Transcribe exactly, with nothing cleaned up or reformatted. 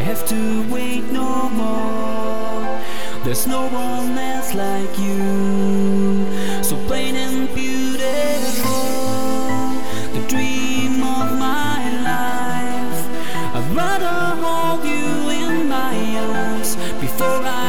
have to wait no more. There's no one else like you, so plain and beautiful, the dream of my life. I'd rather hold you in my arms before I